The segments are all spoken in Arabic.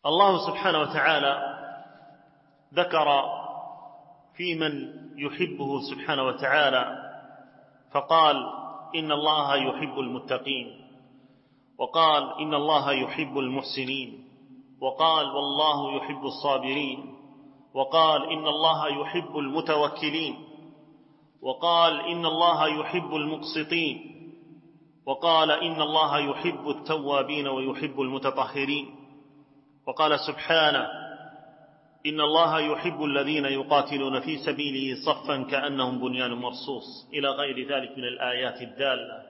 الله سبحانه وتعالى ذكر في من يحبه سبحانه وتعالى فقال إن الله يحب المتقين، وقال إن الله يحب المحسنين، وقال والله يحب الصابرين، وقال إن الله يحب المتوكلين، وقال إن الله يحب المقسطين، وقال إن الله يحب التوابين ويحب المتطهرين، وقال سبحانه إن الله يحب الذين يقاتلون في سبيله صفا كأنهم بنيان مرصوص، إلى غير ذلك من الآيات الدالة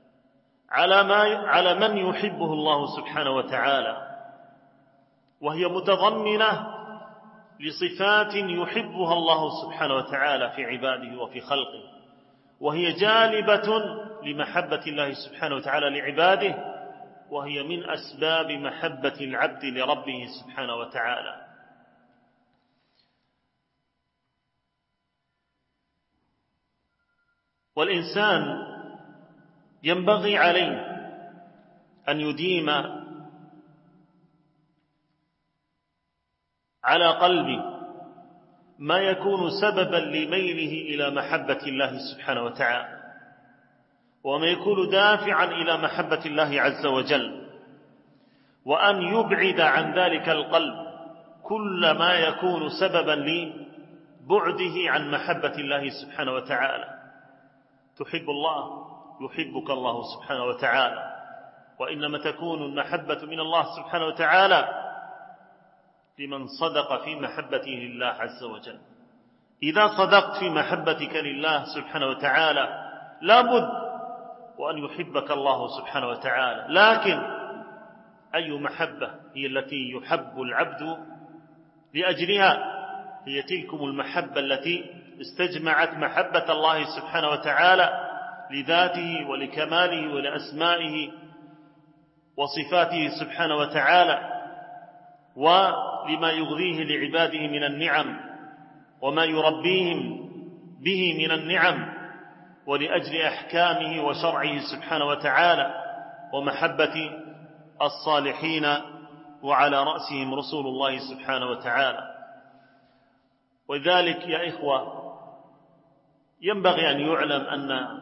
على من يحبه الله سبحانه وتعالى، وهي متضمنة لصفات يحبها الله سبحانه وتعالى في عباده وفي خلقه، وهي جالبة لمحبة الله سبحانه وتعالى لعباده، وهي من أسباب محبة العبد لربه سبحانه وتعالى. والإنسان ينبغي عليه أن يديم على قلبه ما يكون سببا لميله إلى محبة الله سبحانه وتعالى، وما يكون دافعا إلى محبة الله عز وجل، وأن يبعد عن ذلك القلب كل ما يكون سببا لبعده عن محبة الله سبحانه وتعالى. تحب الله يحبك الله سبحانه وتعالى، وإنما تكون المحبة من الله سبحانه وتعالى لمن صدق في محبته لله عز وجل. إذا صدقت في محبتك لله سبحانه وتعالى لابد وأن يحبك الله سبحانه وتعالى، لكن أي محبة هي التي يحب العبد لأجلها؟ هي تلكم المحبة التي استجمعت محبة الله سبحانه وتعالى لذاته ولكماله ولأسمائه وصفاته سبحانه وتعالى، ولما يغذيه لعباده من النعم وما يربيهم به من النعم، ولأجل أحكامه وشرعه سبحانه وتعالى، ومحبة الصالحين وعلى رأسهم رسول الله سبحانه وتعالى. وذلك يا إخوة ينبغي أن يعلم أن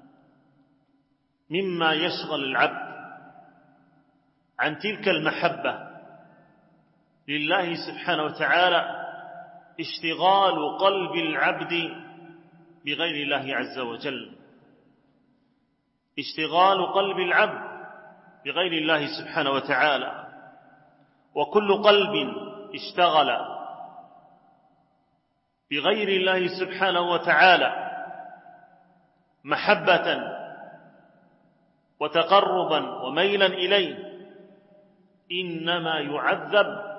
مما يشغل العبد عن تلك المحبة لله سبحانه وتعالى اشتغال قلب العبد بغير الله عز وجل، اشتغال قلب العبد بغير الله سبحانه وتعالى. وكل قلب اشتغل بغير الله سبحانه وتعالى محبة وتقربا وميلا إليه إنما يعذب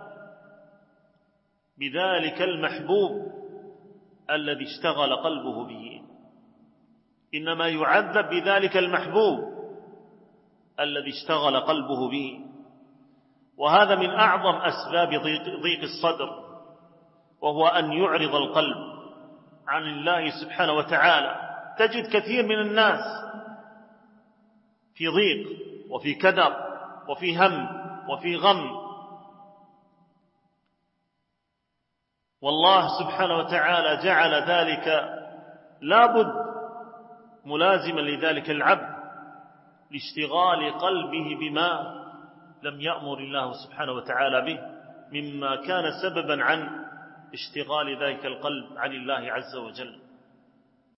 بذلك المحبوب الذي اشتغل قلبه به، إنما يعذب بذلك المحبوب الذي اشتغل قلبه به. وهذا من أعظم أسباب ضيق الصدر، وهو أن يعرض القلب عن الله سبحانه وتعالى. تجد كثير من الناس في ضيق وفي كدر وفي هم وفي غم، والله سبحانه وتعالى جعل ذلك لابد ملازما لذلك العبد لاشتغال قلبه بما لم يأمر الله سبحانه وتعالى به، مما كان سببا عن اشتغال ذلك القلب عن الله عز وجل.